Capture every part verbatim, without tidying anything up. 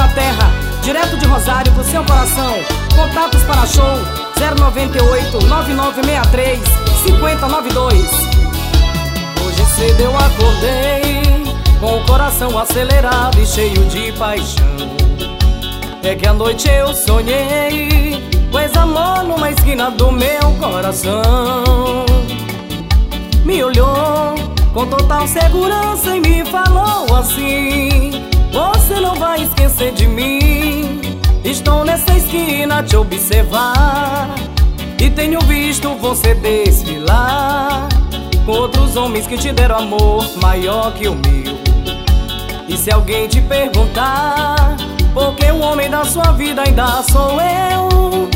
terra, direto de Rosário pro seu coração. Contatos para show zero nove oito, nove nove seis três, cinco zero nove dois. Hoje cedo eu acordei com o coração acelerado e cheio de paixão. É que à noite eu sonhei, pôs amor numa esquina do meu coração. Me olhou com total segurança e me falou assim: você não vai esquecer de mim. Estou nessa esquina a te observar e tenho visto você desfilar com outros homens que te deram amor maior que o meu. E se alguém te perguntar por que o homem da sua vida ainda sou eu,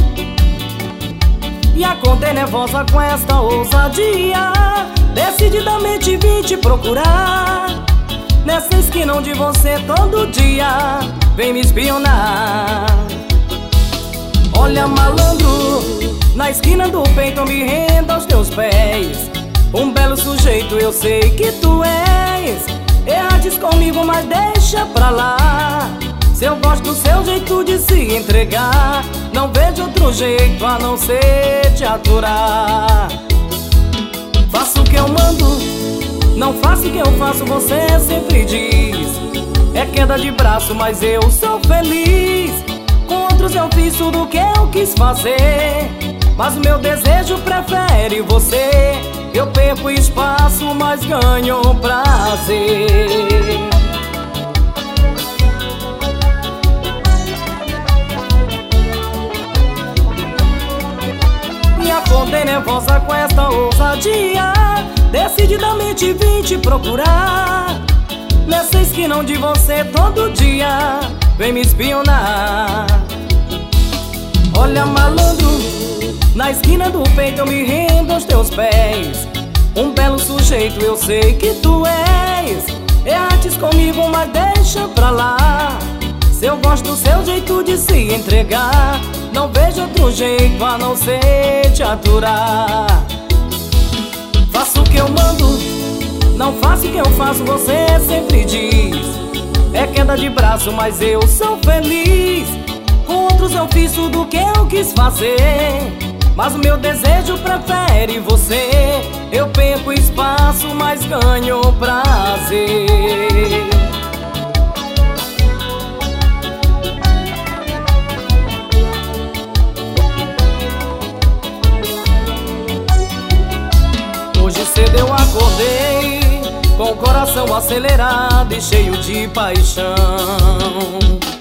e acordei nervosa com esta ousadia, decididamente vim te procurar nessa esquina onde você todo dia vem me espionar. Olha, malandro, na esquina do peito eu me rendo aos teus pés. Um belo sujeito eu sei que tu és. Erraste comigo, mas deixa pra lá. Se eu gosto do seu jeito de se entregar, não vejo outro jeito a não ser te aturar. Faço o que eu mando, não faço o que eu faço, você sempre diz. É queda de braço, mas eu sou feliz. Com outros eu fiz tudo o que eu quis fazer, mas o meu desejo prefere você. Eu perco espaço, mas ganho prazer. Me acordei nervosa com esta ousadia, decididamente vim te procurar nessa esquina onde você todo dia vem me espionar. Olha, malandro, na esquina do peito eu me rendo aos teus pés. Um belo sujeito eu sei que tu és. Erraste comigo, mas deixa pra lá. Se eu gosto do seu jeito de se entregar, não vejo outro jeito a não ser te aturar. Faço o que eu mando, não faço o que eu faço, você sempre diz. É queda de braço, mas eu sou feliz. Com outros eu fiz tudo o que eu quis fazer, mas o meu desejo prefere você. Eu perco espaço, mas ganho prazer. Hoje cedo eu acordei com o coração acelerado e cheio de paixão.